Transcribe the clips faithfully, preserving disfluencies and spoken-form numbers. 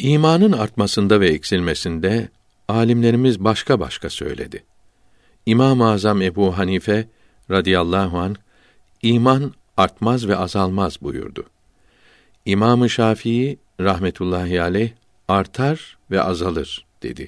İmanın artmasında ve eksilmesinde alimlerimiz başka başka söyledi. İmam-ı Azam Ebu Hanife radıyallahu anh iman artmaz ve azalmaz buyurdu. İmam-ı Şafii rahmetullahi aleyh artar ve azalır dedi.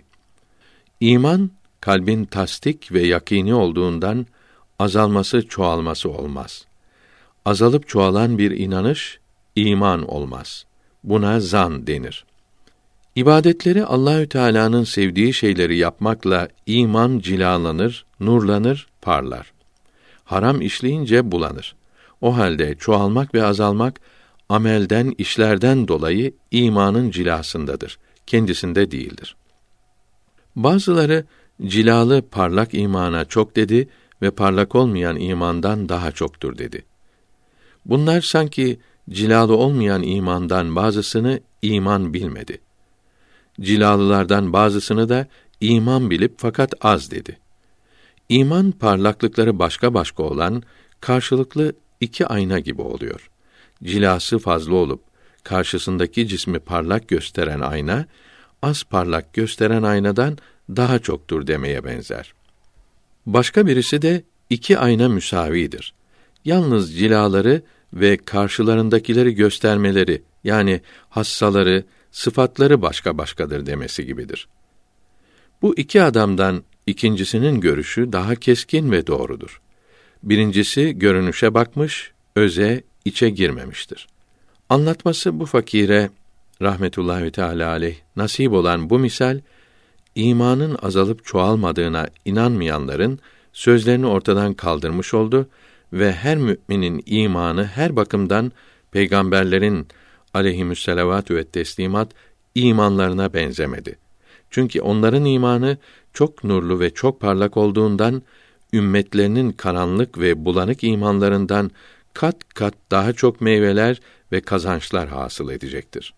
İman kalbin tasdik ve yakîni olduğundan azalması çoğalması olmaz. Azalıp çoğalan bir inanış iman olmaz. Buna zan denir. İbadetleri Allahü Teala'nın sevdiği şeyleri yapmakla iman cilalanır, nurlanır, parlar. Haram işleyince bulanır. O halde çoğalmak ve azalmak amelden, işlerden dolayı imanın cilasındadır, kendisinde değildir. Bazıları cilalı parlak imana çok dedi ve parlak olmayan imandan daha çoktur dedi. Bunlar sanki cilalı olmayan imandan bazısını iman bilmedi. Cilalılardan bazısını da iman bilip fakat az dedi. İman parlaklıkları başka başka olan karşılıklı iki ayna gibi oluyor. Cilası fazla olup karşısındaki cismi parlak gösteren ayna, az parlak gösteren aynadan daha çoktur demeye benzer. Başka birisi de iki ayna müsavidir. Yalnız cilaları ve karşılarındakileri göstermeleri, yani hassaları, sıfatları başka başkadır demesi gibidir. Bu iki adamdan ikincisinin görüşü daha keskin ve doğrudur. Birincisi görünüşe bakmış, öze, içe girmemiştir. Anlatması bu fakire rahmetullahi teâlâ aleyh nasip olan bu misal, imanın azalıp çoğalmadığına inanmayanların sözlerini ortadan kaldırmış oldu ve her müminin imanı her bakımdan peygamberlerin aleyhimüsselavatü ve teslimat imanlarına benzemedi. Çünkü onların imanı çok nurlu ve çok parlak olduğundan ümmetlerinin karanlık ve bulanık imanlarından kat kat daha çok meyveler ve kazançlar hasıl edecektir.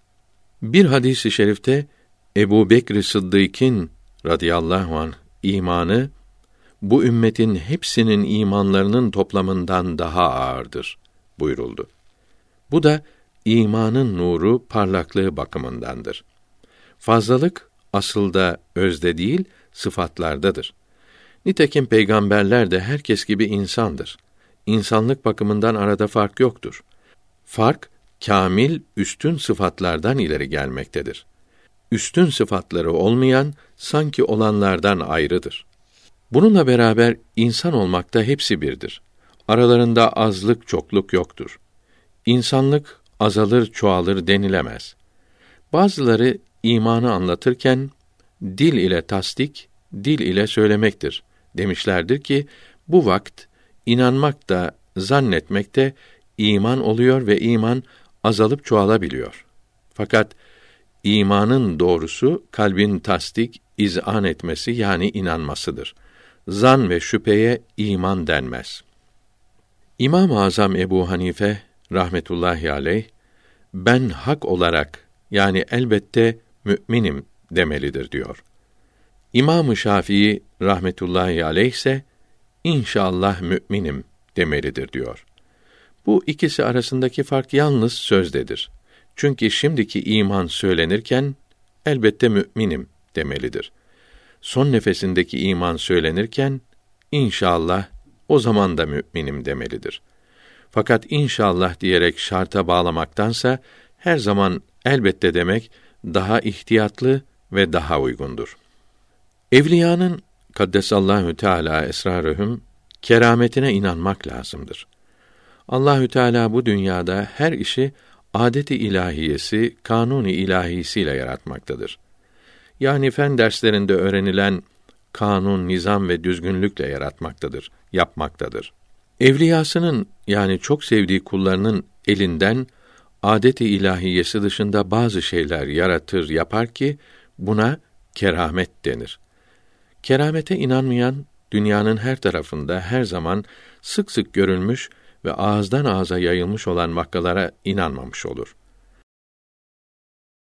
Bir hadis-i şerifte Ebu Bekr Sıddık'ın radıyallahu anh imanı bu ümmetin hepsinin imanlarının toplamından daha ağırdır buyuruldu. Bu da imanın nuru, parlaklığı bakımındandır. Fazlalık asılda özde değil, sıfatlardadır. Nitekim peygamberler de herkes gibi insandır. İnsanlık bakımından arada fark yoktur. Fark, kâmil, üstün sıfatlardan ileri gelmektedir. Üstün sıfatları olmayan, sanki olanlardan ayrıdır. Bununla beraber insan olmakta hepsi birdir. Aralarında azlık, çokluk yoktur. İnsanlık azalır, çoğalır denilemez. Bazıları imanı anlatırken dil ile tasdik, dil ile söylemektir demişlerdir ki bu vakt inanmak da zannetmek de iman oluyor ve iman azalıp çoğalabiliyor. Fakat imanın doğrusu kalbin tasdik, izan etmesi yani inanmasıdır. Zan ve şüpheye iman denmez. İmam-ı Azam Ebu Hanife rahmetullahi aleyh ben hak olarak yani elbette mü'minim demelidir diyor. İmam-ı Şafii rahmetullahi aleyh ise inşallah mü'minim demelidir diyor. Bu ikisi arasındaki fark yalnız sözdedir. Çünkü şimdiki iman söylenirken elbette mü'minim demelidir. Son nefesindeki iman söylenirken inşallah o zaman da mü'minim demelidir. Fakat inşallah diyerek şarta bağlamaktansa her zaman elbette demek daha ihtiyatlı ve daha uygundur. Evliyanın kaddesallahu teâlâ esrarühüm kerametine inanmak lazımdır. Allahü Teala bu dünyada her işi adet-i ilahiyesi, kanuni ilahisiyle yaratmaktadır. Yani fen derslerinde öğrenilen kanun, nizam ve düzgünlükle yaratmaktadır, yapmaktadır. Evliyasının yani çok sevdiği kullarının elinden adet-i ilahiyesi dışında bazı şeyler yaratır, yapar ki buna keramet denir. Keramete inanmayan dünyanın her tarafında her zaman sık sık görülmüş ve ağızdan ağza yayılmış olan vakalara inanmamış olur.